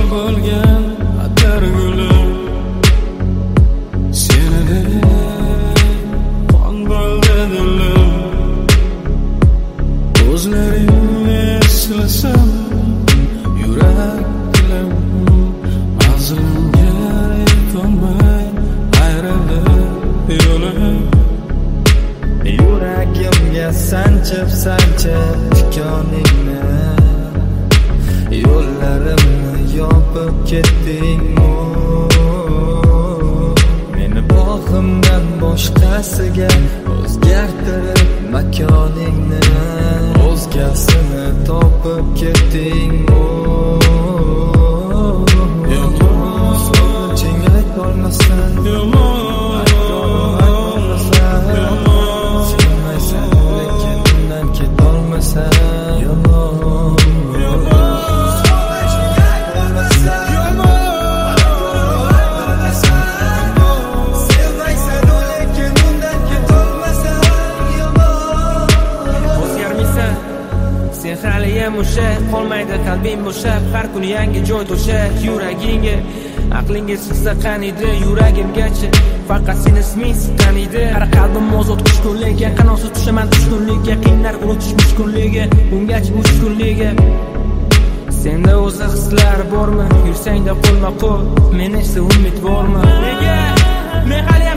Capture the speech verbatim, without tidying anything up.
bo'lgan atar gulim senidek qon bo'ldi dilim ko'zlaringni eslasam yurak dilim manzilimga yetolmay ayrilib yo'lim yuragimga sanchib sanchib tikoningni yo'llarimni yopib ketding meni bog'imdan boshqasiga o'zgartirib makoningni o'zgasini topib ketding so'zingga aytolmasdan sevmaysan lekin undan ketolmasan haliyam o'sha qolmaydi qalbing bo'shab har kuni yangi joy to'shak yuragingga aqlinga sig'sa qaniydi yuragimgacha faqat seni isming siqqaniydi har qalbim ozod qushkunligiga qanotsiz tushaman tushkunligiga qiynar unutish mushkunligiga bungacha uch kunligiga senda o'zi hislar bormi yursangda qo'lma qo'l men esa umid bormi nega men haliyam